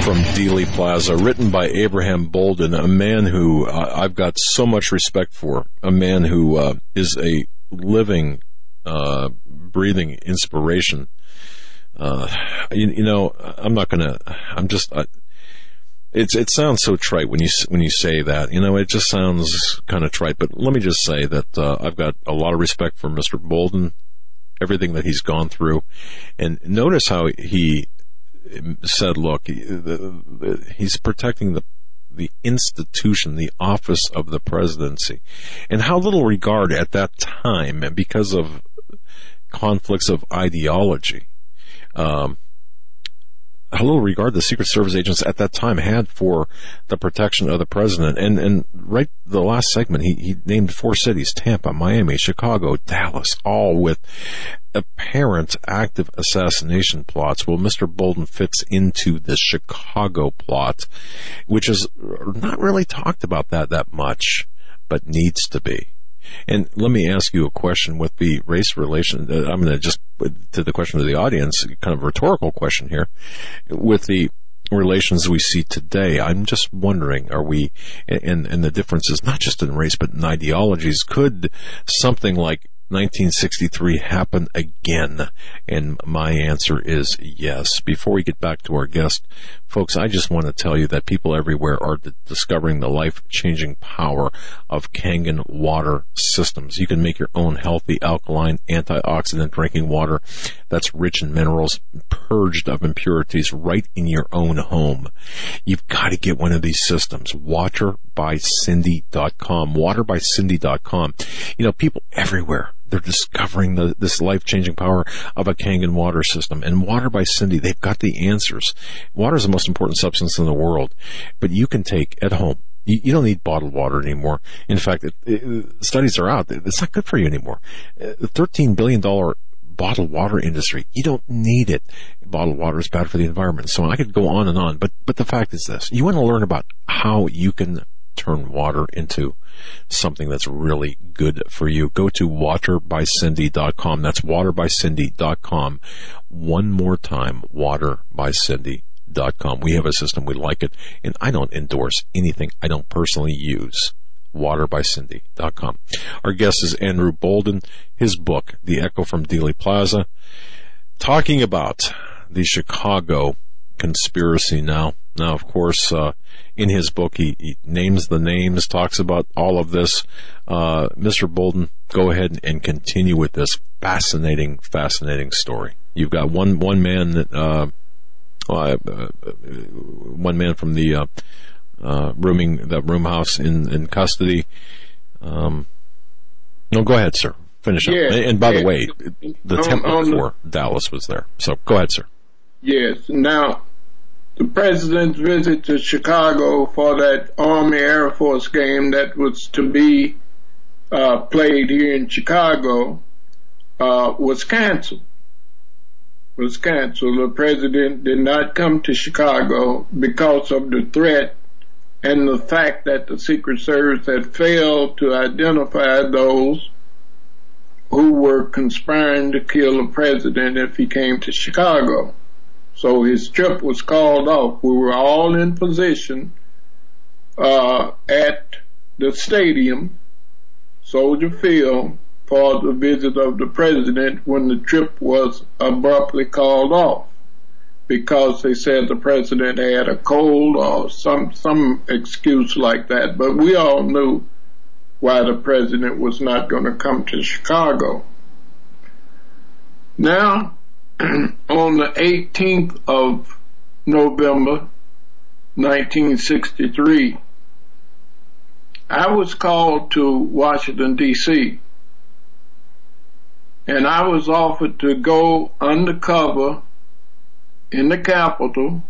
from Dealey Plaza, written by Abraham Bolden, a man who I've got so much respect for, a man who is a living, breathing inspiration. It sounds so trite when you say that. It just sounds kind of trite. But let me just say that I've got a lot of respect for Mr. Bolden, everything that he's gone through, and notice how he said, "Look, he's protecting the institution, the office of the presidency," and how little regard at that time, because of conflicts of ideology. How little regard the Secret Service agents at that time had for the protection of the president. And right the last segment, he named 4 cities: Tampa, Miami, Chicago, Dallas, all with apparent active assassination plots. Well, Mr. Bolden fits into the Chicago plot, which is not really talked about that much, but needs to be. And let me ask you a question with the race relation. I'm going to just put to the question of the audience, kind of a rhetorical question here. With the relations we see today, I'm just wondering, are we, and the differences not just in race but in ideologies, could something like 1963 happen again? And my answer is yes. Before we get back to our guest, folks, I just want to tell you that people everywhere are discovering the life-changing power of Kangen water systems. You can make your own healthy, alkaline, antioxidant drinking water that's rich in minerals, purged of impurities, right in your own home. You've got to get one of these systems. Waterbycindy.com. Waterbycindy.com. People everywhere, they're discovering this life-changing power of a Kangen water system. And Water by Cindy, they've got the answers. Water is the most important substance in the world, but you can take at home. You don't need bottled water anymore. In fact, studies are out. It's not good for you anymore. The $13 billion bottled water industry, you don't need it. Bottled water is bad for the environment. So I could go on and on. But the fact is this. You want to learn about how you can turn water into something that's really good for you. Go to waterbycindy.com. That's waterbycindy.com. One more time, waterbycindy.com. We have a system. We like it. And I don't endorse anything I don't personally use. Waterbycindy.com. Our guest is Andrew Bolden. His book, The Echo from Dealey Plaza, talking about the Chicago conspiracy now. Now, of course, in his book, he names the names, talks about all of this. Mr. Bolden, go ahead and continue with this fascinating story. You've got one man that one man from the room house in custody. No, go ahead, sir. Finish up. And by the way, the template for Dallas was there. So go ahead, sir. Yes. Now, the president's visit to Chicago for that Army Air Force game that was to be played here in Chicago was canceled. The president did not come to Chicago because of the threat and the fact that the Secret Service had failed to identify those who were conspiring to kill the president if he came to Chicago. So his trip was called off. We were all in position at the stadium, Soldier Field, for the visit of the president when the trip was abruptly called off because they said the president had a cold or some excuse like that. But we all knew why the president was not going to come to Chicago. Now, on the 18th of November, 1963, I was called to Washington, D.C., and I was offered to go undercover in the Capitol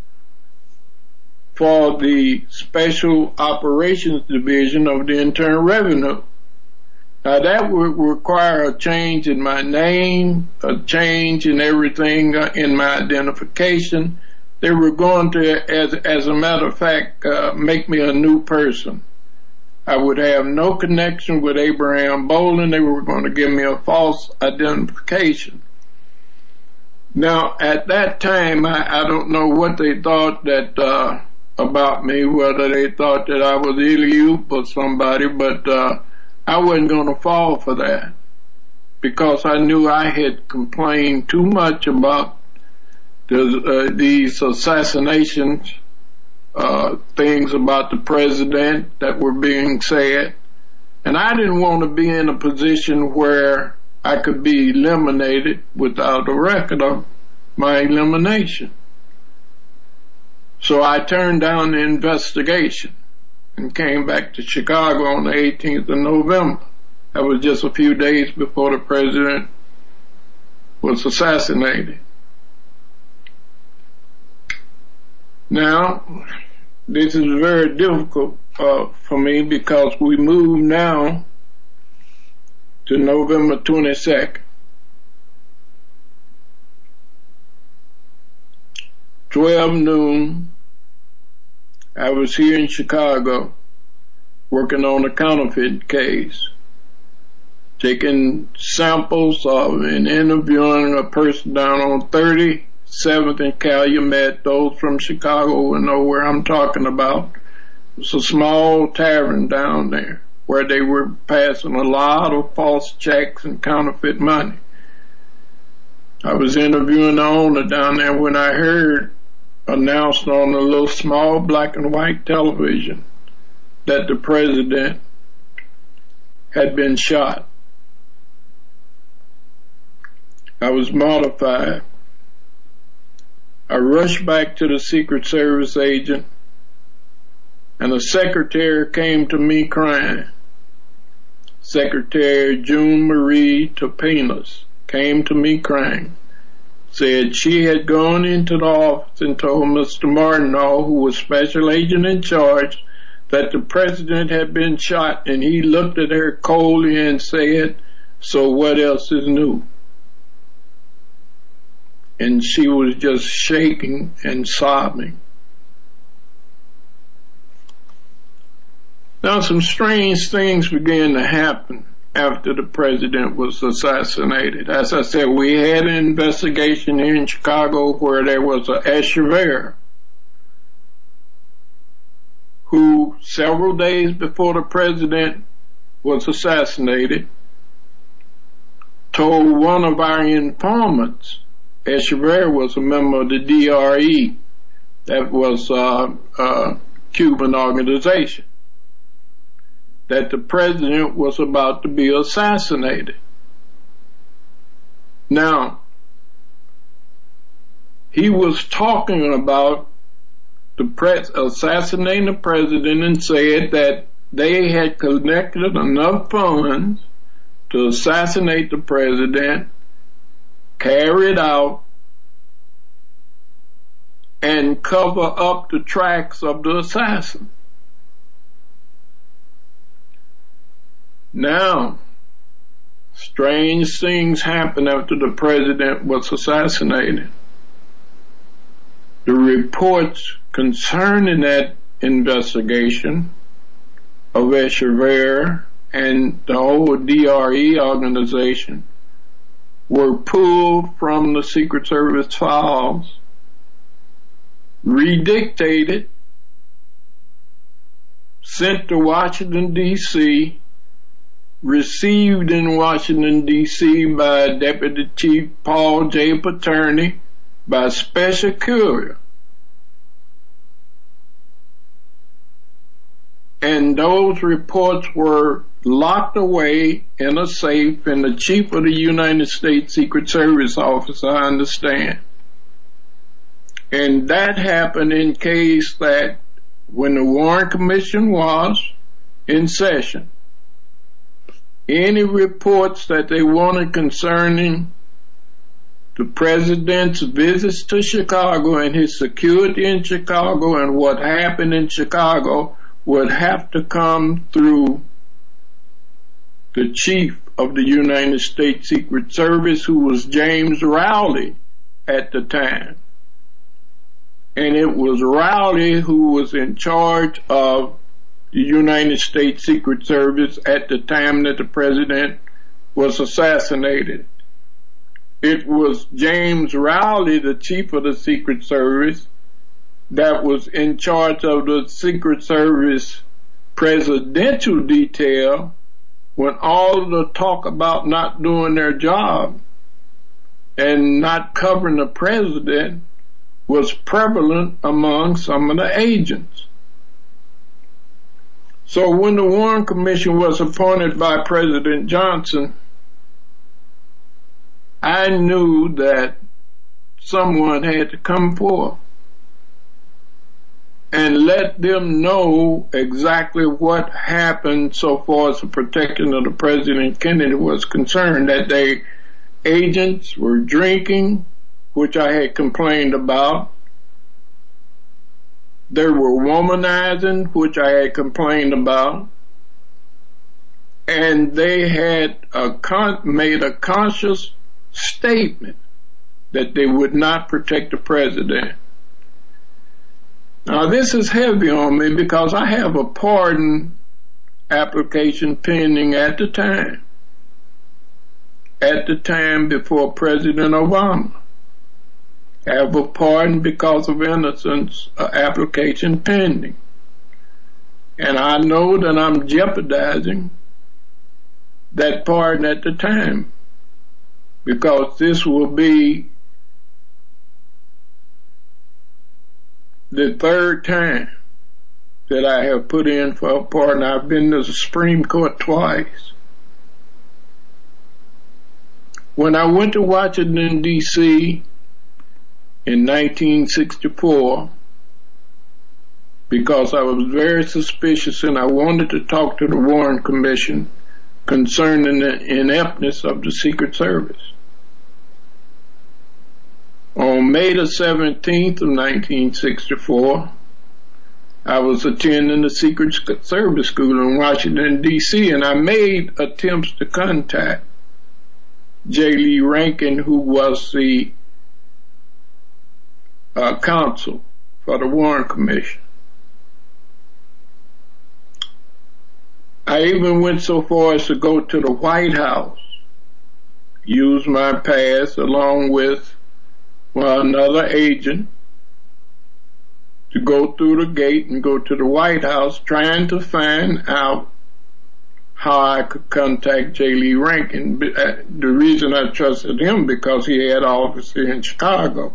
for the Special Operations Division of the Internal Revenue. Now, that would require a change in my name, a change in everything in my identification. They were going to, as a matter of fact, make me a new person. I would have no connection with Abraham Bolden. They were going to give me a false identification. Now, at that time, I don't know what they thought that about me, whether they thought that I was ill or somebody, but I wasn't going to fall for that, because I knew I had complained too much about these assassinations, things about the president that were being said, and I didn't want to be in a position where I could be eliminated without a record of my elimination. So I turned down the investigation and came back to Chicago on the 18th of November. That was just a few days before the president was assassinated. Now, this is very difficult for me, because we move now to November 22nd. 12 noon, I was here in Chicago working on a counterfeit case, taking samples of and interviewing a person down on 37th and Calumet. Those from Chicago will know where I'm talking about. It's a small tavern down there where they were passing a lot of false checks and counterfeit money. I was interviewing the owner down there when I heard announced on a little small black and white television that the president had been shot. I was mortified. I rushed back to the Secret Service agent, and a secretary came to me crying. Secretary June Marie Topinas came to me crying, said she had gone into the office and told Mr. Martineau, who was special agent in charge, that the president had been shot, and he looked at her coldly and said, "So what else is new?" And she was just shaking and sobbing. Now, some strange things began to happen after the president was assassinated. As I said, we had an investigation here in Chicago where there was a Echeverria who, several days before the president was assassinated, told one of our informants, Echeverria was a member of the DRE, that was a Cuban organization, that the president was about to be assassinated. Now, he was talking about assassinating the president and said that they had collected enough funds to assassinate the president, carry it out, and cover up the tracks of the assassin. Now, strange things happened after the president was assassinated. The reports concerning that investigation of Echeverria and the whole DRE organization were pulled from the Secret Service files, redictated, sent to Washington, D.C., received in Washington, D.C. by Deputy Chief Paul J. Paterni by special courier. And those reports were locked away in a safe in the chief of the United States Secret Service office, I understand. And that happened in case that when the Warren Commission was in session, any reports that they wanted concerning the president's visits to Chicago and his security in Chicago and what happened in Chicago would have to come through the chief of the United States Secret Service, who was James Rowley at the time. And it was Rowley who was in charge of the United States Secret Service at the time that the president was assassinated. it was James Rowley, the chief of the Secret Service, that was in charge of the Secret Service presidential detail when all of the talk about not doing their job and not covering the president was prevalent among some of the agents. So when the Warren Commission was appointed by President Johnson, I knew that someone had to come forth and let them know exactly what happened so far as the protection of the President Kennedy was concerned, that they agents were drinking, which I had complained about. They were womanizing, which I had complained about. And they had made a conscious statement that they would not protect the president. Now this is heavy on me because I have a pardon application pending at the time before President Obama. I have a pardon because of innocence application pending. And I know that I'm jeopardizing that pardon at the time, because this will be the third time that I have put in for a pardon. I've been to the Supreme Court twice. When I went to Washington, D.C. in 1964, because I was very suspicious and I wanted to talk to the Warren Commission concerning the ineptness of the Secret Service. On May the 17th of 1964, I was attending the Secret Service School in Washington, D.C., and I made attempts to contact J. Lee Rankin, who was the counsel for the Warren Commission. I even went so far as to go to the White House, use my pass along with another agent to go through the gate and go to the White House, trying to find out how I could contact J. Lee Rankin. The reason I trusted him, because he had office here in Chicago.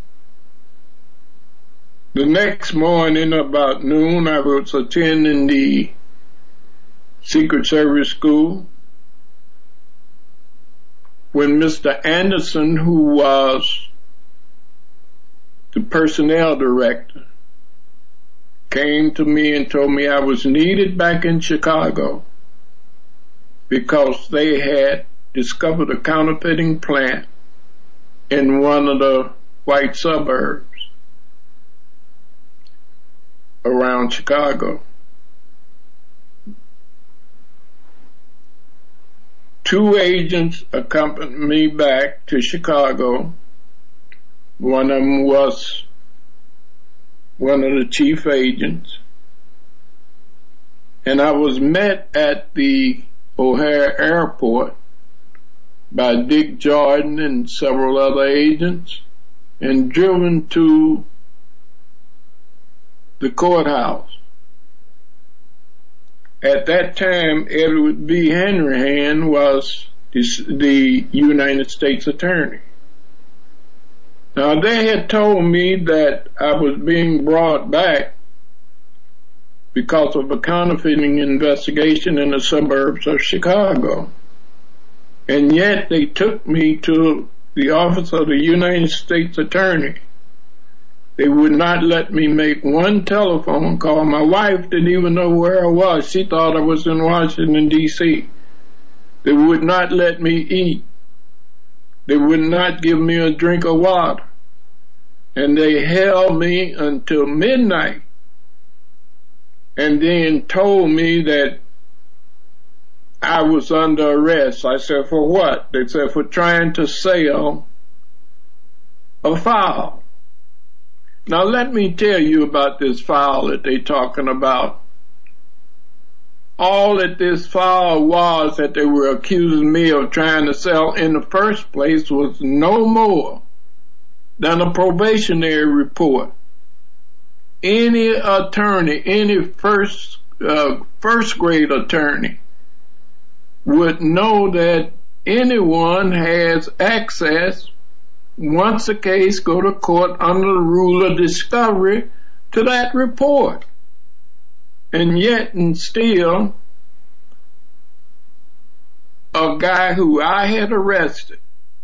The next morning, about noon, I was attending the Secret Service School when Mr. Anderson, who was the personnel director, came to me and told me I was needed back in Chicago because they had discovered a counterfeiting plant in one of the white suburbs around Chicago. 2 agents accompanied me back to Chicago. One of them was one of the chief agents. And I was met at the O'Hare Airport by Dick Jordan and several other agents and driven to the courthouse. At that time, Edward B. Hanrahan was the United States Attorney. Now, they had told me that I was being brought back because of a counterfeiting investigation in the suburbs of Chicago. And yet they took me to the office of the United States Attorney. They would not let me make one telephone call. My wife didn't even know where I was. She thought I was in Washington, D.C. They would not let me eat. They would not give me a drink of water. And they held me until midnight and then told me that I was under arrest. I said, for what? They said, for trying to sell a file. Now let me tell you about this file that they're talking about. all that this file was that they were accusing me of trying to sell in the first place was no more than a probationary report. Any attorney, any first grade attorney would know that anyone has access, once a case go to court under the rule of discovery, to that report. And yet and still, a guy who I had arrested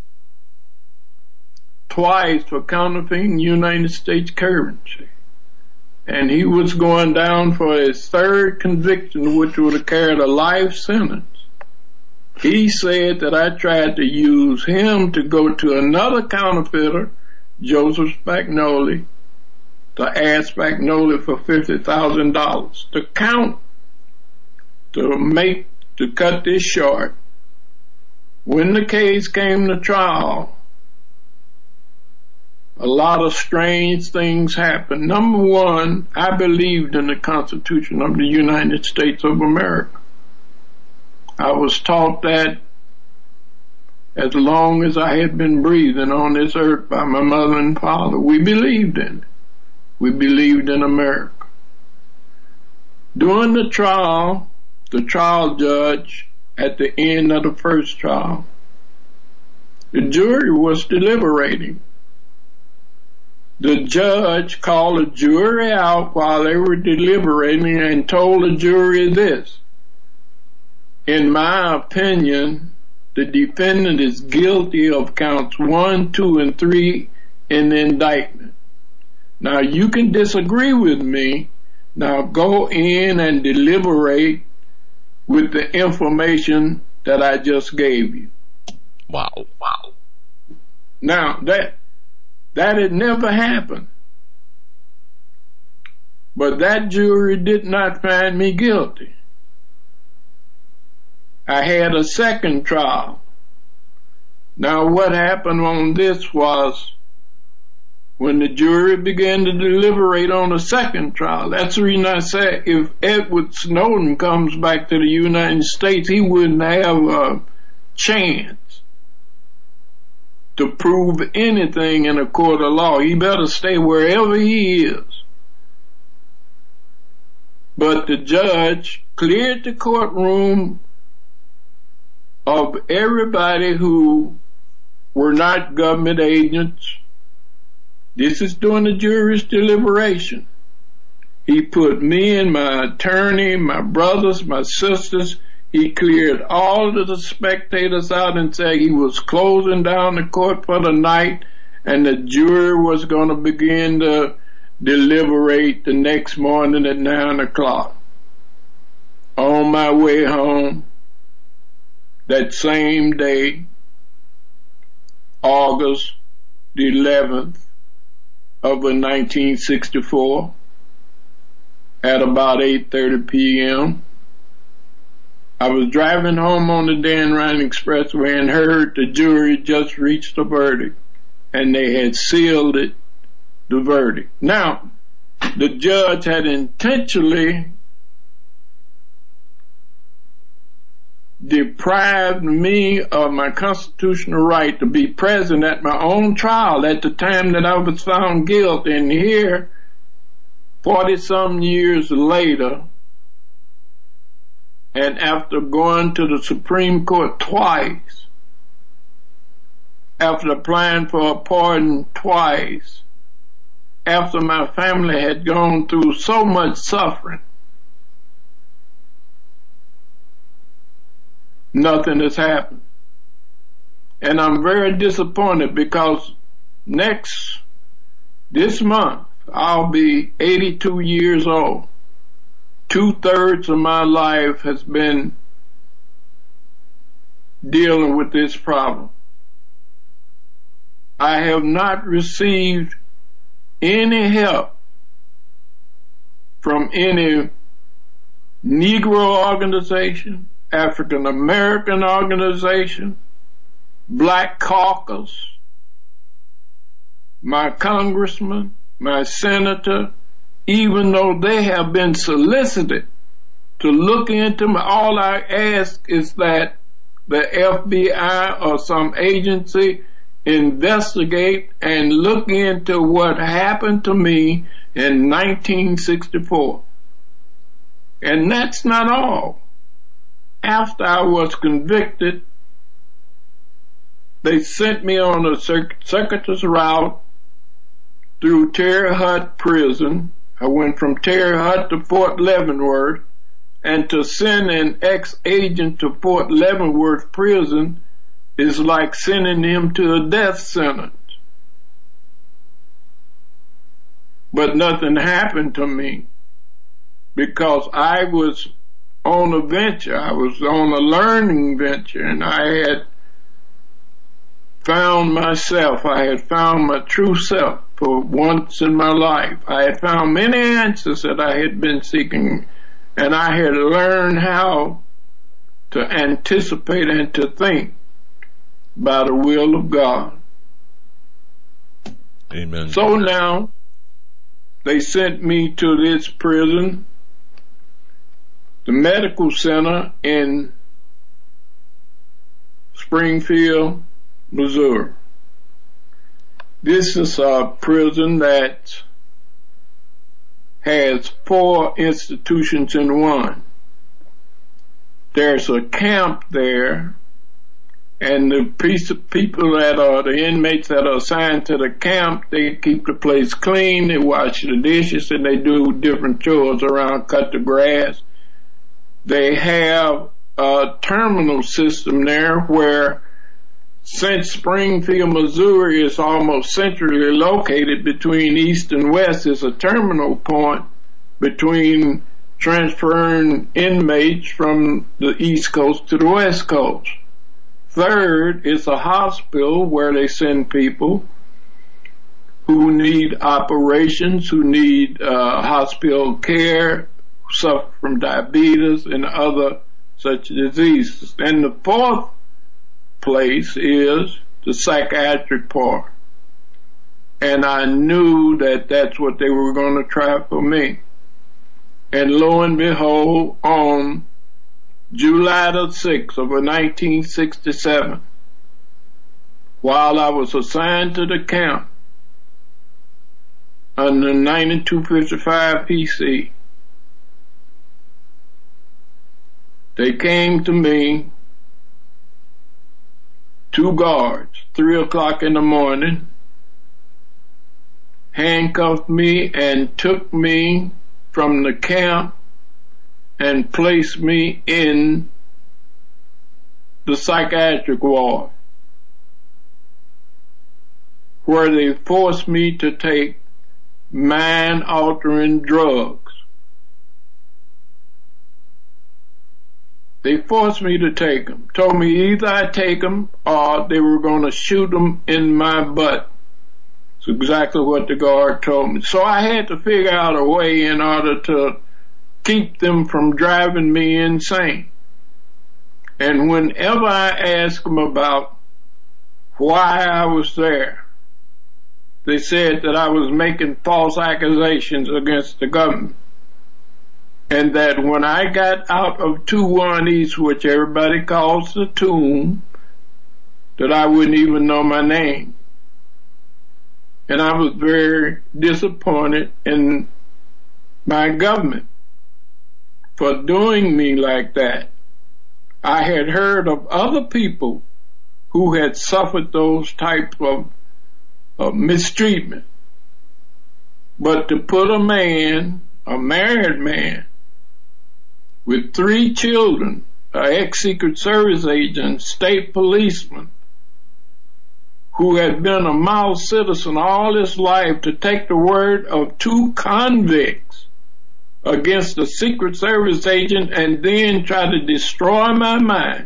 twice for counterfeiting United States currency, and he was going down for his third conviction, which would have carried a life sentence. He said that I tried to use him to go to another counterfeiter, Joseph Spagnoli, to ask Spagnoli for $50,000 to cut this short. When the case came to trial, a lot of strange things happened. Number one, I believed in the Constitution of the United States of America. I was taught that as long as I had been breathing on this earth by my mother and father. We believed in it. We believed in America. During the trial judge, at the end of the first trial, the jury was deliberating. The judge called the jury out while they were deliberating and told the jury this: in my opinion, the defendant is guilty of counts 1, 2, and 3 in the indictment. Now you can disagree with me. Now go in and deliberate with the information that I just gave you. Wow. Now that had never happened. But that jury did not find me guilty. I had a second trial. Now what happened on this was, when the jury began to deliberate on the second trial, that's the reason I say if Edward Snowden comes back to the United States, he wouldn't have a chance to prove anything in a court of law. He better stay wherever he is. But the judge cleared the courtroom of everybody who were not government agents. This is during the jury's deliberation. He put me and my attorney, my brothers, my sisters, he cleared all of the spectators out and said he was closing down the court for the night, and the jury was going to begin to deliberate the next morning at 9 o'clock. On my way home, that same day, August the 11th of 1964, at about 8:30 p.m., I was driving home on the Dan Ryan Expressway and heard the jury just reached a verdict, and they had sealed it, the verdict. Now, the judge had intentionally deprived me of my constitutional right to be present at my own trial at the time that I was found guilty. And here, 40-some years later, and after going to the Supreme Court twice, after applying for a pardon twice, after my family had gone through so much suffering, nothing has happened. And I'm very disappointed because this month, I'll be 82 years old. 2/3 of my life has been dealing with this problem. I have not received any help from any Negro organization, African American organization, Black Caucus, my congressman, my senator, even though they have been solicited to look into me. All I ask is that the FBI or some agency investigate and look into what happened to me in 1964. And that's not all. After I was convicted, they sent me on a circuitous route through Terre Haute Prison. I went from Terre Haute to Fort Leavenworth, and to send an ex-agent to Fort Leavenworth Prison is like sending him to a death sentence. But nothing happened to me because I was on a venture. I was on a learning venture, and I had found myself. I had found my true self for once in my life. I had found many answers that I had been seeking, and I had learned how to anticipate and to think by the will of God. Amen. So now they sent me to this prison, the medical center in Springfield, Missouri. This is a prison that has 4 institutions in one. There's a camp there, and the people that are the inmates that are assigned to the camp, they keep the place clean, they wash the dishes, and they do different chores around, cut the grass. They have a terminal system there where, since Springfield, Missouri is almost centrally located between east and west, is a terminal point between transferring inmates from the east coast to the west coast. Third is a hospital where they send people who need operations, who need hospital care, who suffer from diabetes and other such diseases. And the fourth place is the psychiatric part. And I knew that that's what they were going to try for me. And lo and behold, on July the 6th of 1967, while I was assigned to the camp under 9255 PC, they came to me, 2 guards, 3 o'clock in the morning, handcuffed me and took me from the camp and placed me in the psychiatric ward, where they forced me to take mind-altering drugs. They forced me to take them. Told me either I take them or they were going to shoot them in my butt. It's exactly what the guard told me. So I had to figure out a way in order to keep them from driving me insane. And whenever I asked them about why I was there, they said that I was making false accusations against the government. And that when I got out of 2-1 East, which everybody calls the tomb, that I wouldn't even know my name. And I was very disappointed in my government for doing me like that. I had heard of other people who had suffered those types of mistreatment. But to put a man, a married man, with 3 children, an ex-Secret Service agent, state policeman, who had been a model citizen all his life, to take the word of 2 convicts against a Secret Service agent and then try to destroy my mind.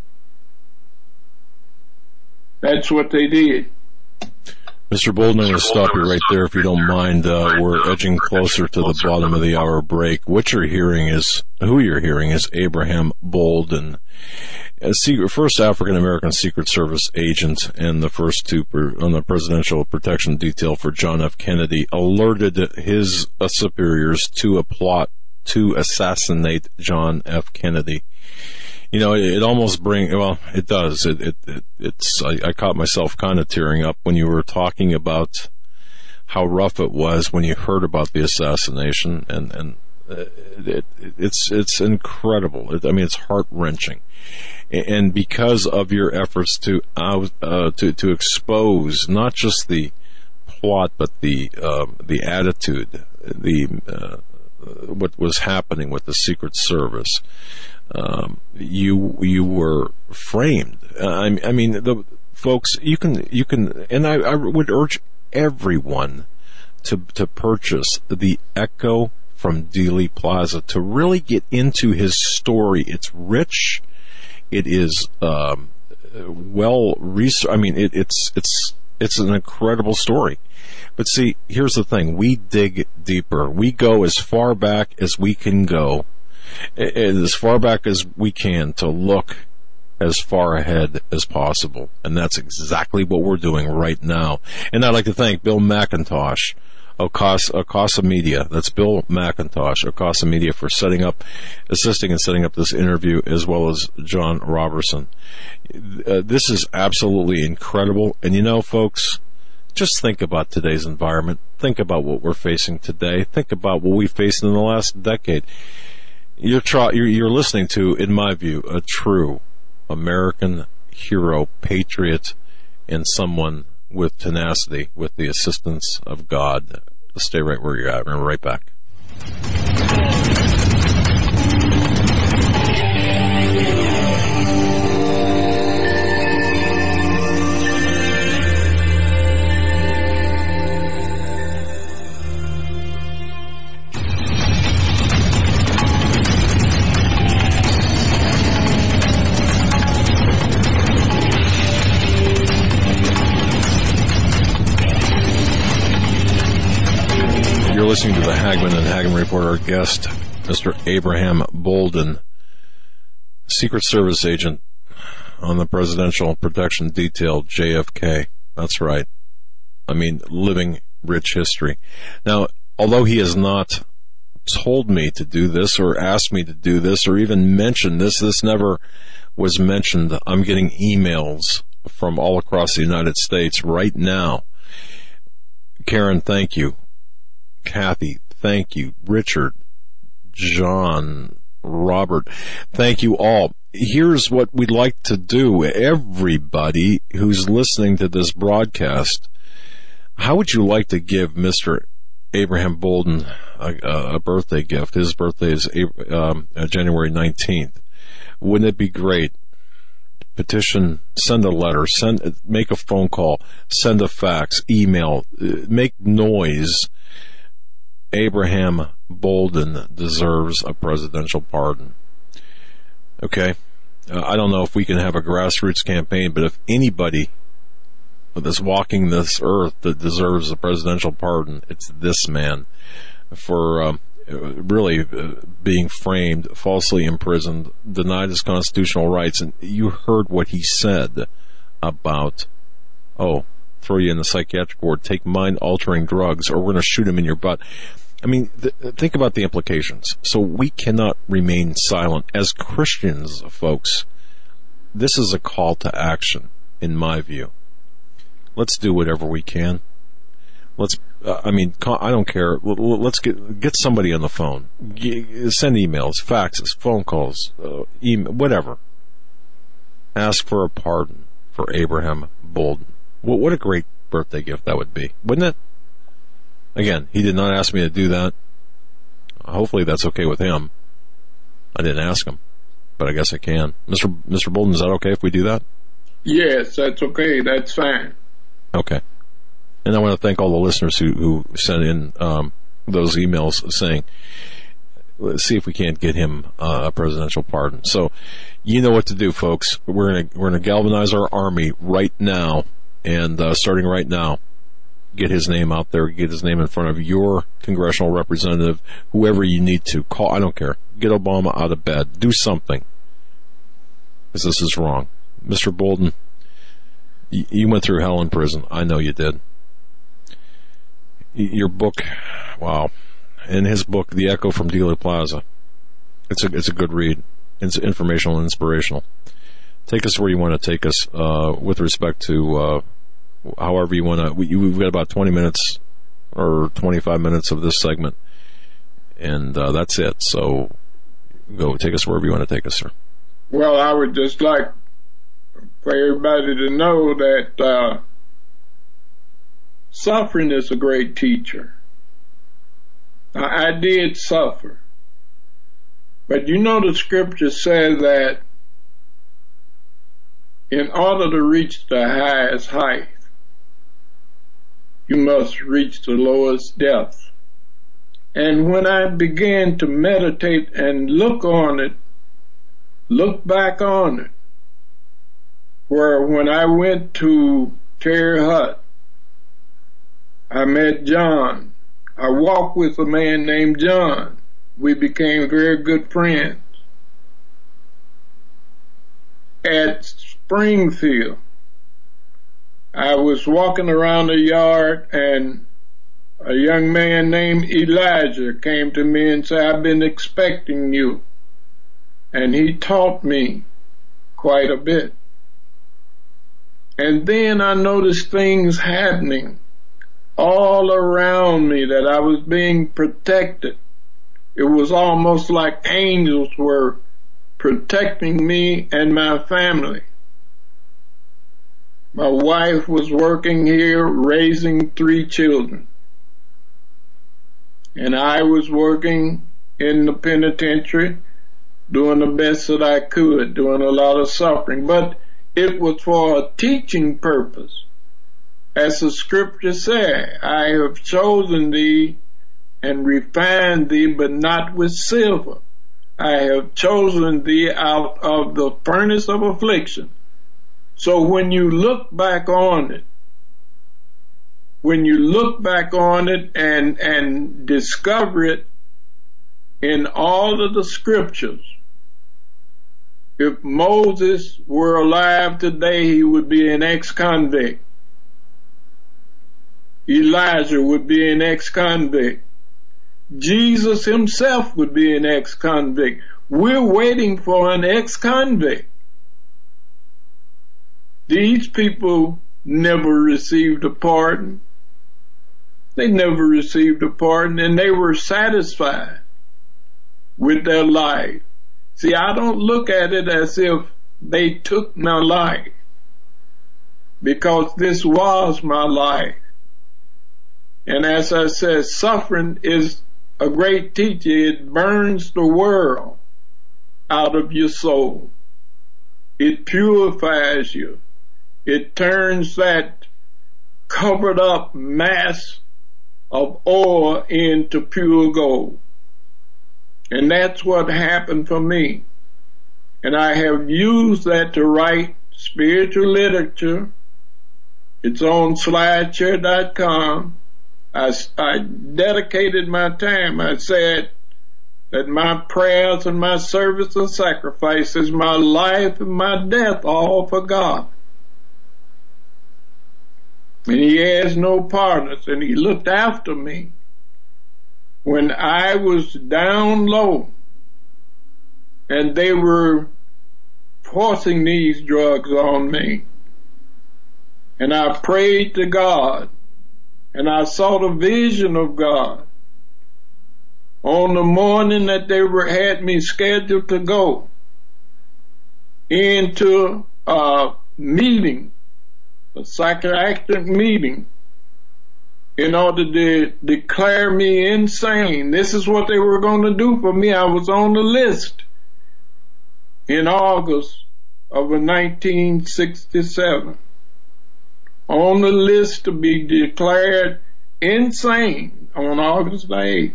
That's what they did. Mr. Bolden, I'm going to stop you right there if you don't mind. We're edging closer to the bottom of the hour break. Who you're hearing is Abraham Bolden, first African-American Secret Service agent and the first 2 on the Presidential Protection Detail for John F. Kennedy, alerted his superiors to a plot to assassinate John F. Kennedy. You know, it almost it does. I caught myself kind of tearing up when you were talking about how rough it was when you heard about the assassination, and it's incredible. It's heart-wrenching. And because of your efforts to expose not just the plot, but the attitude, what was happening with the Secret Service, you were framed. The folks, you can, and I would urge everyone to purchase the Echo from Dealey Plaza to really get into his story. It's rich. It is well researched. It's an incredible story. But see, here's the thing: we dig deeper. We go as far back as we can go, as far back as we can, to look as far ahead as possible. And that's exactly what we're doing right now. And I'd like to thank Bill McIntosh, Ocasa Media. That's Bill McIntosh, Ocasa Media, for assisting in setting up this interview, as well as John Robertson. This is absolutely incredible. And you know, folks, just think about today's environment. Think about what we're facing today. Think about what we faced in the last decade. You're listening to, in my view, a true American hero, patriot, and someone with tenacity, with the assistance of God. Stay right where you're at. We're right back. You're listening to the Hagmann and Hagmann Report. Our guest, Mr. Abraham Bolden, Secret Service agent on the Presidential Protection Detail, JFK. That's right. Living rich history. Now, although he has not told me to do this or asked me to do this or even mentioned this never was mentioned. I'm getting emails from all across the United States right now. Karen, thank you. Kathy, thank you. Richard, John, Robert, thank you all. Here's what we'd like to do. Everybody who's listening to this broadcast, how would you like to give Mr. Abraham Bolden a birthday gift? His birthday is January 19th. Wouldn't it be great? Petition, send a letter, make a phone call, send a fax, email, make noise. Abraham Bolden deserves a presidential pardon. Okay? I don't know if we can have a grassroots campaign, but if anybody that's walking this earth that deserves a presidential pardon, it's this man for really being framed, falsely imprisoned, denied his constitutional rights. And you heard what he said about, throw you in the psychiatric ward, take mind-altering drugs, or we're going to shoot him in your butt. Think about the implications. So we cannot remain silent. As Christians, folks, this is a call to action, in my view. Let's do whatever we can. I don't care. Let's get somebody on the phone. Send emails, faxes, phone calls, email, whatever. Ask for a pardon for Abraham Bolden. What a great birthday gift that would be, wouldn't it? Again, he did not ask me to do that. Hopefully that's okay with him. I didn't ask him, but I guess I can. Mr. Bolden, is that okay if we do that? Yes, that's okay. That's fine. Okay. And I want to thank all the listeners who sent in those emails saying, let's see if we can't get him a presidential pardon. So you know what to do, folks. We're gonna galvanize our army right now, and starting right now, get his name out there, get his name in front of your congressional representative, whoever you need to. Call, I don't care. Get Obama out of bed. Do something. Because this is wrong. Mr. Bolden, you went through hell in prison. I know you did. Your book, wow. in his book, The Echo from Dealey Plaza. It's a good read. It's informational and inspirational. Take us where you want to take us with respect to however you want to. We've got about 20 minutes or 25 minutes of this segment, and that's it. So go take us wherever you want to take us, sir. Well, I would just like for everybody to know that suffering is a great teacher. I did suffer. But you know the scripture says that in order to reach the highest height, you must reach the lowest depth. And when I began to meditate and look back on it, where when I went to Terre Haute, I met John. I walked with a man named John. We became very good friends. At Springfield, I was walking around the yard and a young man named Elijah came to me and said, I've been expecting you. And he taught me quite a bit. And then I noticed things happening all around me, that I was being protected. It was almost like angels were protecting me and my family. My wife was working here raising 3 children. And I was working in the penitentiary doing the best that I could, doing a lot of suffering. But it was for a teaching purpose. As the scripture said, I have chosen thee and refined thee, but not with silver. I have chosen thee out of the furnace of affliction. So when you look back on it, and discover it in all of the scriptures, if Moses were alive today, he would be an ex-convict. Elijah would be an ex-convict. Jesus himself would be an ex-convict. We're waiting for an ex-convict. These people never received a pardon. They never received a pardon, and they were satisfied with their life. See, I don't look at it as if they took my life, because this was my life. And as I said, suffering is a great teacher. It burns the world out of your soul. It purifies you. It turns that covered up mass of ore into pure gold. And that's what happened for me. And I have used that to write spiritual literature. It's on slideshare.com. I dedicated my time. I said that my prayers and my service and sacrifices, my life and my death, all for God. And he has no partners, and he looked after me when I was down low and they were forcing these drugs on me. And I prayed to God, and I saw the vision of God on the morning that they had me scheduled to go into a meeting, a psychiatric meeting, in order to declare me insane. This is what they were going to do for me. I was on the list in August of 1967. On the list to be declared insane on August 8th.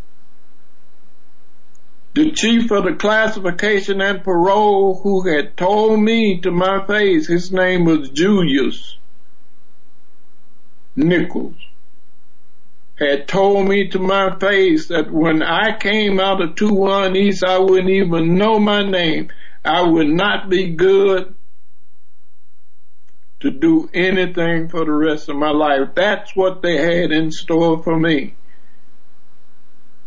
The chief of the classification and parole, who had told me to my face, his name was Julius Nichols, had told me to my face that when I came out of 2-1 East, I wouldn't even know my name. I would not be good to do anything for the rest of my life. That's what they had in store for me.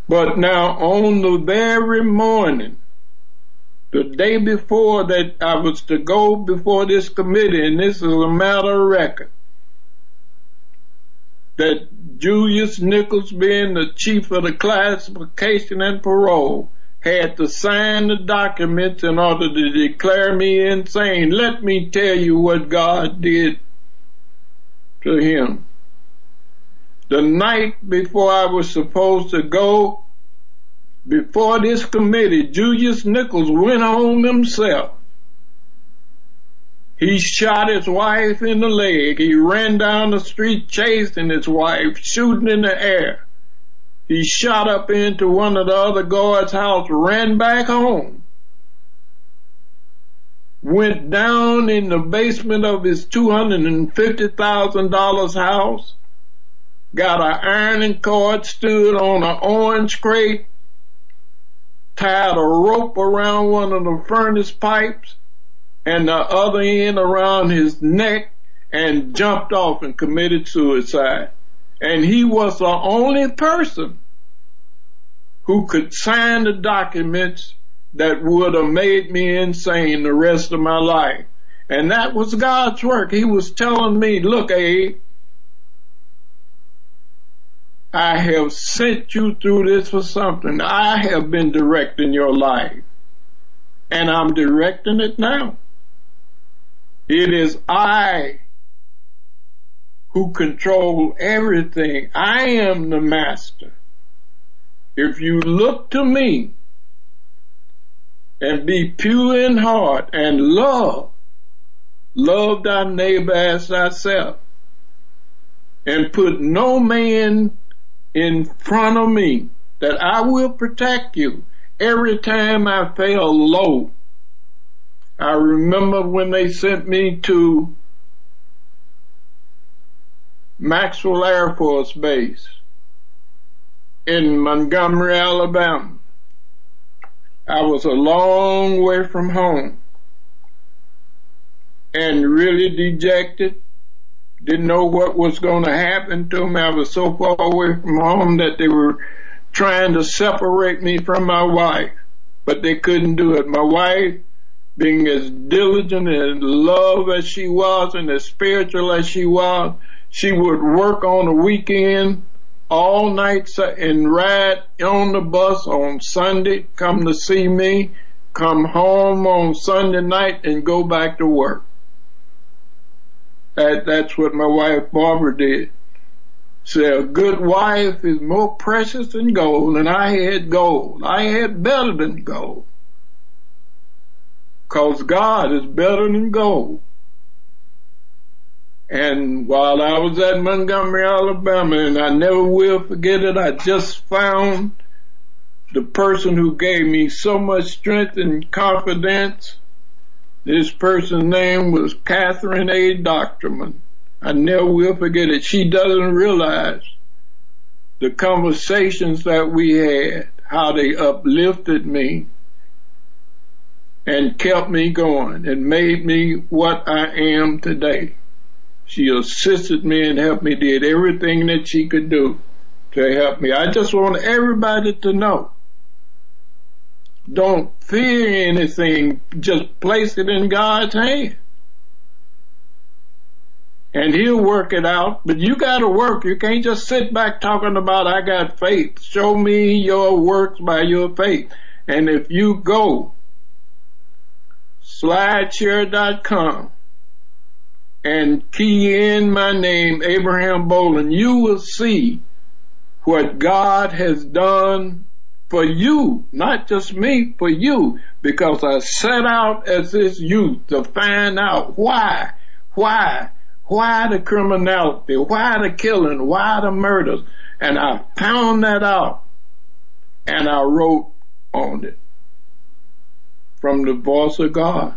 But now on the very morning, the day before that I was to go before this committee, and this is a matter of record, that Julius Nichols, being the chief of the classification and parole, had to sign the documents in order to declare me insane. Let me tell you what God did to him. The night before I was supposed to go before this committee, Julius Nichols went home himself. He shot his wife in the leg. He ran down the street chasing his wife, shooting in the air. He shot up into one of the other guards' house, ran back home, went down in the basement of his $250,000 house, got an ironing cord, stood on an orange crate, tied a rope around one of the furnace pipes and the other end around his neck, and jumped off and committed suicide. And he was the only person who could sign the documents that would have made me insane the rest of my life. And that was God's work. He was telling me, look, Abe, I have sent you through this for something. I have been directing your life, and I'm directing it now. It is I who control everything. I am the master. If you look to me and be pure in heart and love thy neighbor as thyself, and put no man in front of me, that I will protect you. Every time I fell low, I remember when they sent me to Maxwell Air Force Base in Montgomery, Alabama. I was a long way from home and really dejected. Didn't know what was going to happen to me. I was so far away from home that they were trying to separate me from my wife, but they couldn't do it. My wife, being as diligent and love as she was and as spiritual as she was, she would work on the weekend all night and ride on the bus on Sunday, come to see me, come home on Sunday night and go back to work. That's what my wife Barbara did. Say a good wife is more precious than gold, and I had gold. I had better than gold. 'Cause God is better than gold. And while I was at Montgomery, Alabama, and I never will forget it, I just found the person who gave me so much strength and confidence. This person's name was Catherine A. Doctorman. I never will forget it. She doesn't realize the conversations that we had, how they uplifted me and kept me going and made me what I am today. She assisted me and helped me, did everything that she could do to help me. I just want everybody to know, don't fear anything, just place it in God's hand. And He'll work it out, but you gotta work. You can't just sit back talking about, I got faith. Show me your works by your faith. And if you go slideshare.com and key in my name, Abraham Boland, you will see what God has done for you, not just me, for you, because I set out as this youth to find out why the criminality, why the killing, why the murders, and I found that out, and I wrote on it from the voice of God.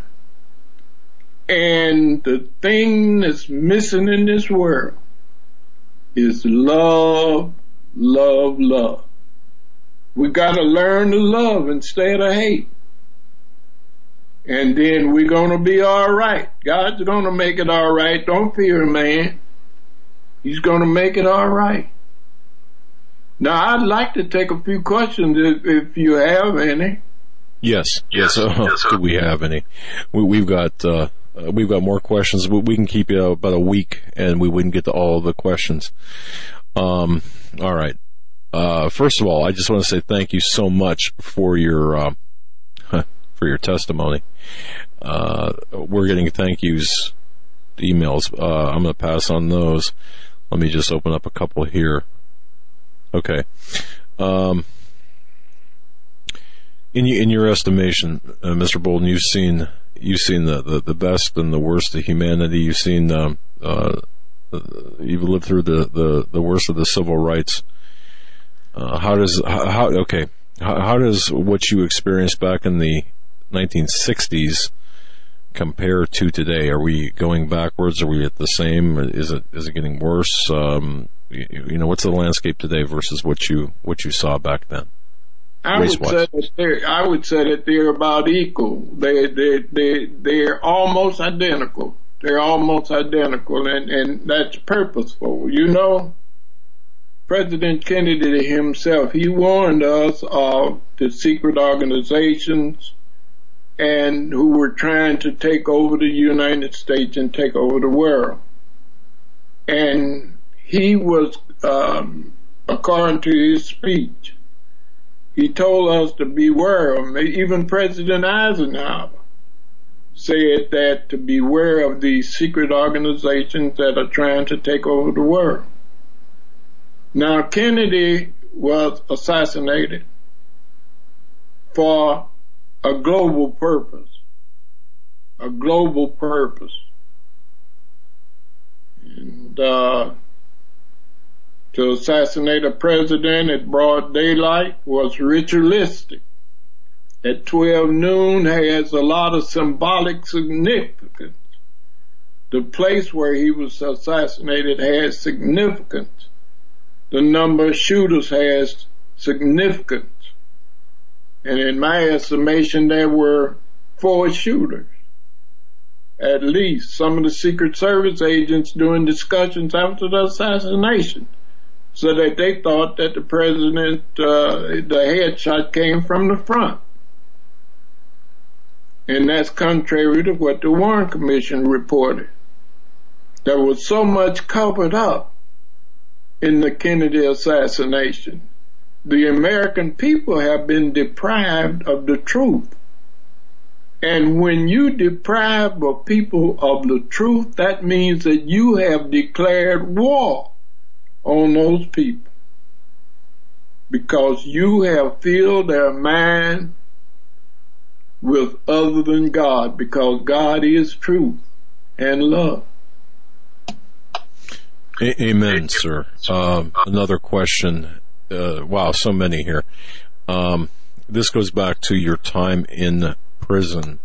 And the thing that's missing in this world is love, love, love. We gotta learn to love instead of hate. And then we're gonna be alright. God's gonna make it alright. Don't fear man. He's gonna make it alright. Now, I'd like to take a few questions if you have any. Yes. Do we have any? We've got more questions. We can keep you about a week, and we wouldn't get to all of the questions. All right. First of all, I just want to say thank you so much for your testimony. We're getting thank yous emails. I'm going to pass on those. Let me just open up a couple here. Okay. In your estimation, Mr. Bolden, you've seen the best and the worst of humanity. You've seen you've lived through the worst of the civil rights. How does what you experienced back in the 1960s compare to today? Are we going backwards? Are we at the same? Is it getting worse? What's the landscape today versus what you saw back then? I would say that they're about equal. They're almost identical. They're almost identical, and that's purposeful. President Kennedy himself, he warned us of the secret organizations and who were trying to take over the United States and take over the world. And he was, according to his speech, he told us to beware of them. Even President Eisenhower said that to beware of these secret organizations that are trying to take over the world. Now, Kennedy was assassinated for a global purpose. A global purpose. And to assassinate a president at broad daylight was ritualistic. At 12 noon has a lot of symbolic significance. The place where he was assassinated has significance. The number of shooters has significance. And in my estimation, there were 4 shooters. At least some of the Secret Service agents doing discussions after the assassination, so that they thought that the president, the headshot came from the front. And that's contrary to what the Warren Commission reported. There was so much covered up in the Kennedy assassination. The American people have been deprived of the truth. And when you deprive the people of the truth, that means that you have declared war on those people, because you have filled their mind with other than God, because God is truth and love. Amen, sir. Another question. Wow, so many here. This goes back to your time in prison.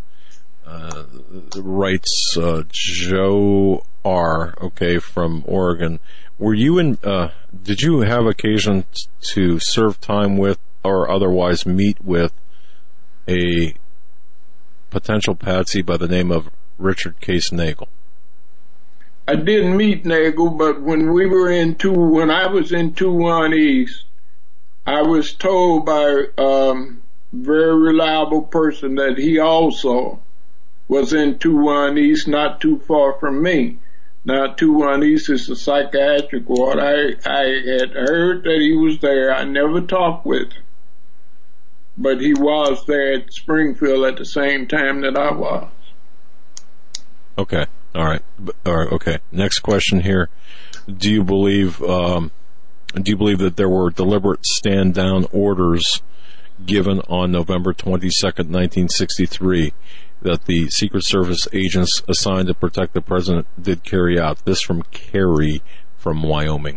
Writes Joe R. From Oregon. Were you did you have occasion to serve time with or otherwise meet with a potential patsy by the name of Richard Case Nagel? I didn't meet Nagel, but when I was in 2-1 East, I was told by very reliable person that he also was in 2-1 East, not too far from me. Now, 2-1 East is a psychiatric ward. I had heard that he was there. I never talked with him, but he was there at Springfield at the same time that I was. Okay. All right. Okay. Next question here. Do you believe that there were deliberate stand-down orders given on November 22nd, 1963, that the Secret Service agents assigned to protect the president did carry out? This from Kerry from Wyoming.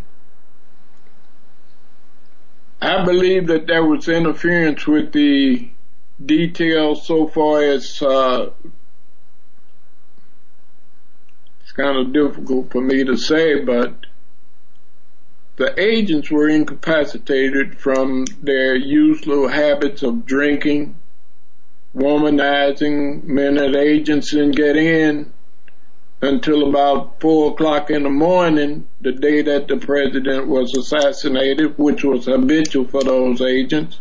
I believe that there was interference with the details so far as it's kind of difficult for me to say, but the agents were incapacitated from their usual habits of drinking, womanizing men at agents and get in, until about 4 o'clock in the morning, the day that the president was assassinated, which was habitual for those agents,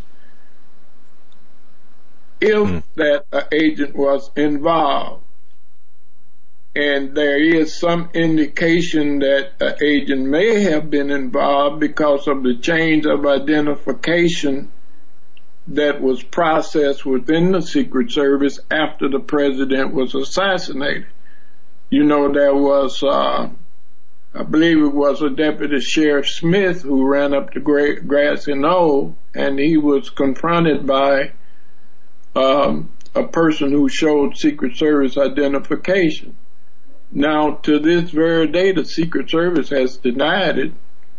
if that agent was involved. And there is some indication that an agent may have been involved because of the change of identification that was processed within the Secret Service after the president was assassinated. You know, there was, I believe it was a Deputy Sheriff Smith who ran up to Grassy Knoll, and he was confronted by a person who showed Secret Service identification. Now, to this very day, the Secret Service has denied it,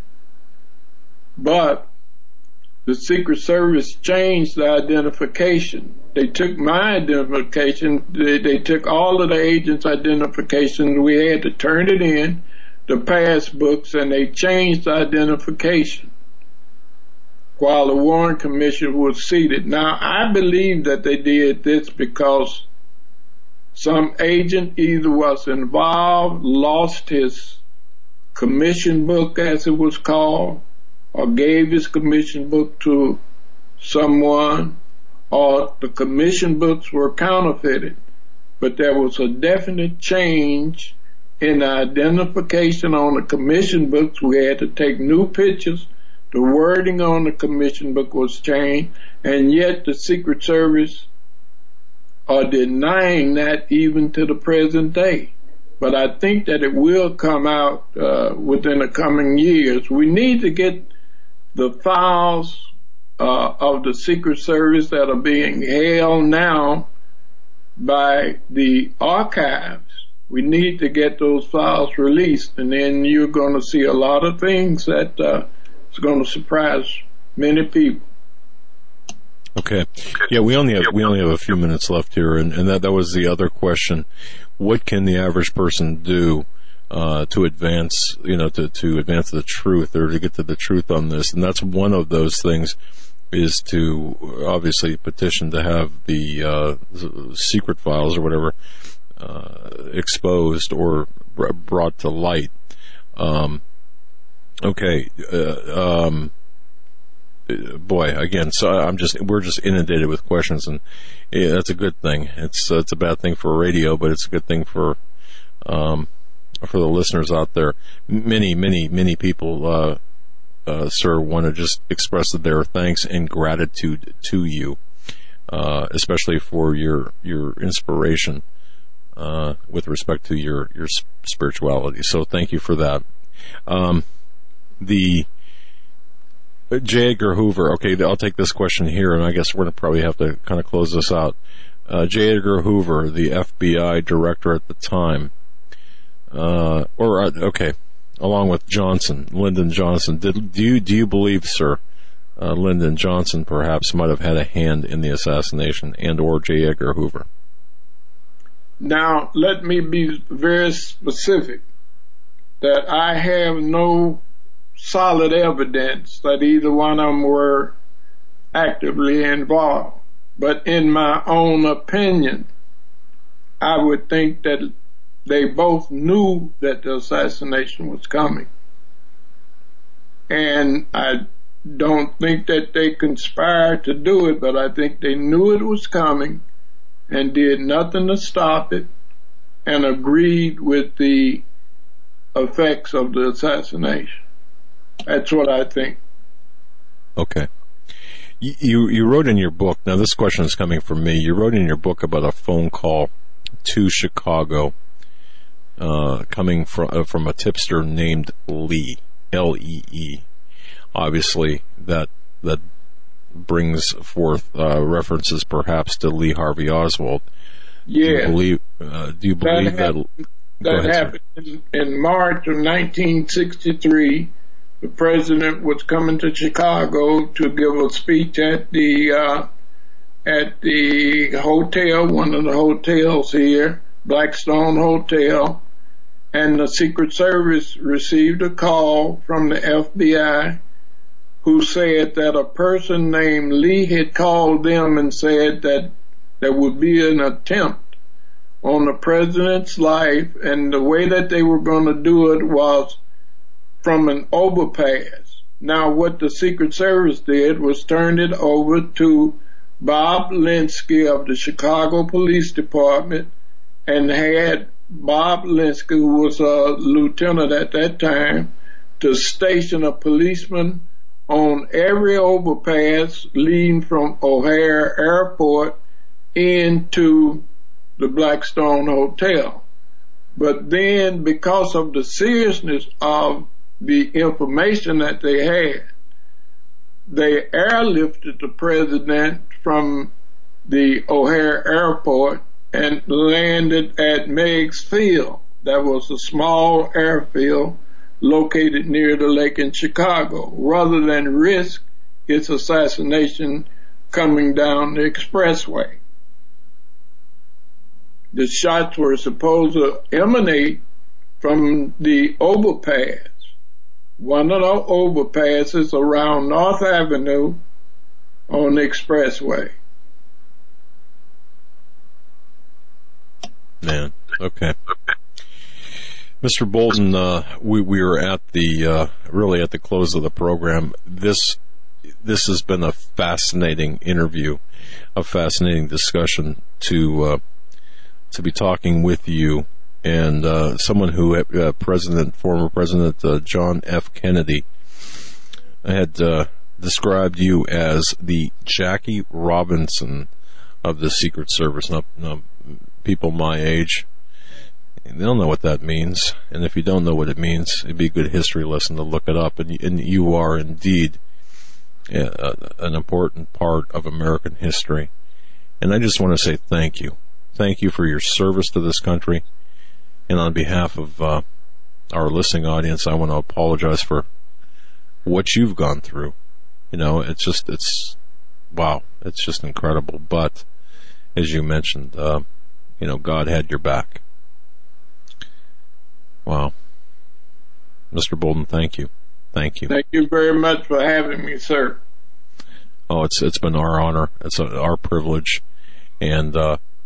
but the Secret Service changed the identification. They took my identification, they took all of the agents' identification, we had to turn it in, the pass books, and they changed the identification while the Warren Commission was seated. Now, I believe that they did this because some agent either was involved, lost his commission book, as it was called, or gave his commission book to someone, or the commission books were counterfeited. But there was a definite change in the identification on the commission books. We had to take new pictures. The wording on the commission book was changed, and yet the Secret Service are denying that even to the present day. But I think that it will come out within the coming years. We need to get the files of the Secret Service that are being held now by the archives. We need to get those files released, and then you're going to see a lot of things that is going to surprise many people. Okay. Yeah, we only have a few minutes left here, and that was the other question. What can the average person do to advance, to advance the truth, or to get to the truth on this? And that's one of those things, is to obviously petition to have the secret files or whatever exposed or brought to light. Boy, again, so we're just inundated with questions, and that's a good thing. It's a bad thing for radio, but it's a good thing for the listeners out there. Many people, sir, want to just express their thanks and gratitude to you, especially for your inspiration, with respect to your spirituality. So thank you for that. J. Edgar Hoover. Okay, I'll take this question here, and I guess we're going to probably have to kind of close this out. J. Edgar Hoover, the FBI director at the time, along with Lyndon Johnson. Do you believe, sir, Lyndon Johnson perhaps might have had a hand in the assassination, and or J. Edgar Hoover? Now, let me be very specific that I have no solid evidence that either one of them were actively involved. But in my own opinion, I would think that they both knew that the assassination was coming. And I don't think that they conspired to do it, but I think they knew it was coming and did nothing to stop it and agreed with the effects of the assassination. That's what I think. Okay. You wrote in your book, now this question is coming from me, you wrote in your book about a phone call to Chicago coming from a tipster named Lee, L-E-E. Obviously, that brings forth references perhaps to Lee Harvey Oswald. Yeah. Do you believe that? That happened in March of 1963. The president was coming to Chicago to give a speech at the hotel, one of the hotels here, Blackstone Hotel, and the Secret Service received a call from the FBI who said that a person named Lee had called them and said that there would be an attempt on the president's life, and the way that they were going to do it was from an overpass. Now, what the Secret Service did was turn it over to Bob Linsky of the Chicago Police Department, and had Bob Linsky, who was a lieutenant at that time, to station a policeman on every overpass leading from O'Hare Airport into the Blackstone Hotel. But then, because of the seriousness of the information that they had, they airlifted the president from the O'Hare Airport and landed at Meigs Field. That was a small airfield located near the lake in Chicago, rather than risk its assassination coming down the expressway. The shots were supposed to emanate from the overpass. One of the overpasses around North Avenue on the expressway. Man, okay. Mr. Bolden, we are at the really at the close of the program. This has been a fascinating interview, a fascinating discussion to be talking with you, and someone who former President John F. Kennedy had described you as the Jackie Robinson of the Secret Service. Now, people my age, they don't know what that means, and if you don't know what it means, it'd be a good history lesson to look it up. And you are indeed an important part of American history. And I just want to say thank you. Thank you for your service to this country. And on behalf of our listening audience, I want to apologize for what you've gone through. You know, it's wow, it's just incredible. But as you mentioned, God had your back. Wow. Mr. Bolden, thank you. Thank you. Thank you very much for having me, sir. Oh, it's been our honor. It's our privilege. And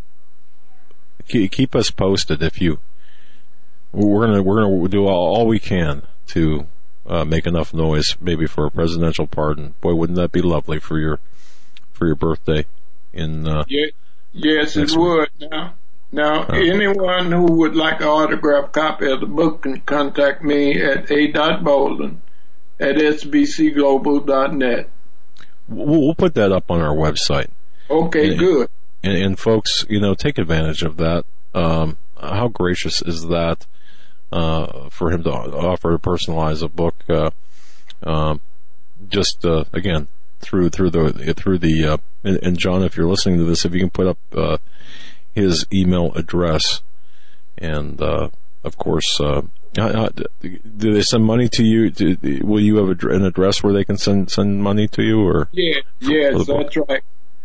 keep us posted we're gonna do all we can to make enough noise, maybe for a presidential pardon. Boy, wouldn't that be lovely for your birthday? Yes, it would. Now, anyone who would like an autographed copy of the book can contact me at a.bolden@sbcglobal.net. We'll put that up on our website. Okay, good. And folks, take advantage of that. How gracious is that for him to offer to personalize a book? Again, through the and John, if you're listening to this, if you can put up his email address, and of course, do they send money to you? Will you have an address where they can send money to you? Or yes, that's right.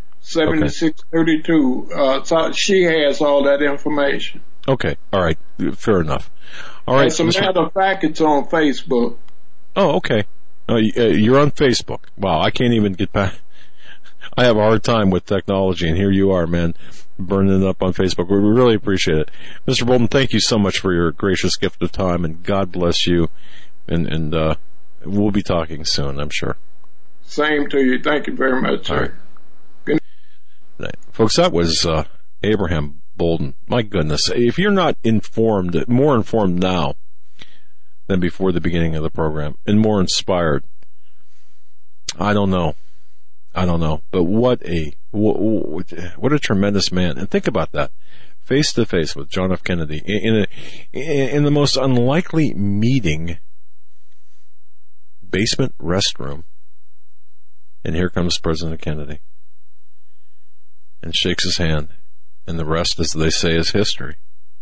7632. So she has all that information. Okay, all right, fair enough. All right. As a matter of fact, it's on Facebook. Oh, okay. You're on Facebook. Wow, I can't even get past. I have a hard time with technology, and here you are, man, burning it up on Facebook. We really appreciate it. Mr. Bolden, thank you so much for your gracious gift of time, and God bless you. And we'll be talking soon, I'm sure. Same to you. Thank you very much, sir. Right. Good night. Folks, that was Abraham Bolden. My goodness. If you're not more informed now than before the beginning of the program, and more inspired, I don't know. But what a tremendous man. And think about that. Face to face with John F. Kennedy in the most unlikely meeting, basement restroom. And here comes President Kennedy. And shakes his hand. And the rest, as they say, is history.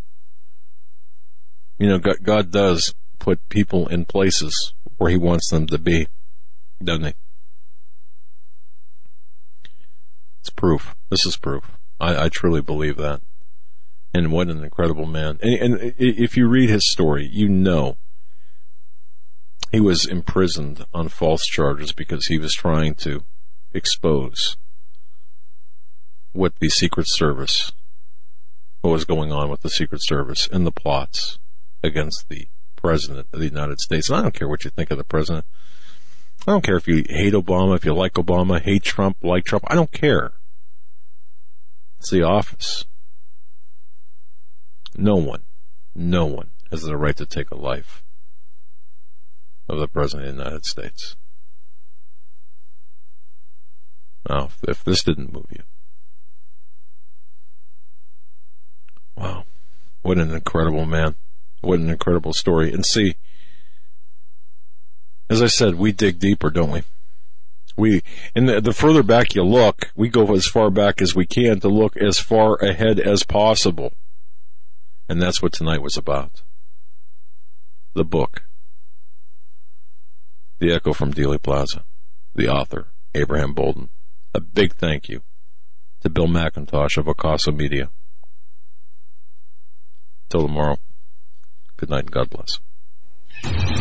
God does put people in places where he wants them to be, doesn't he? It's proof. This is proof. I truly believe that. And what an incredible man. And if you read his story, he was imprisoned on false charges because he was trying to expose what the Secret Service what was going on with the Secret Service and the plots against the President of the United States. And I don't care what you think of the President. I don't care if you hate Obama, if you like Obama, hate Trump, like Trump. I don't care. It's the office. No one has the right to take a life of the President of the United States. Now, if this didn't move you. Wow. What an incredible man. What an incredible story. And see, as I said, we dig deeper, don't we? And the further back you look, we go as far back as we can to look as far ahead as possible. And that's what tonight was about. The book. The Echo from Dealey Plaza. The author, Abraham Bolden. A big thank you to Bill McIntosh of Ocaso Media. Till tomorrow, good night and God bless.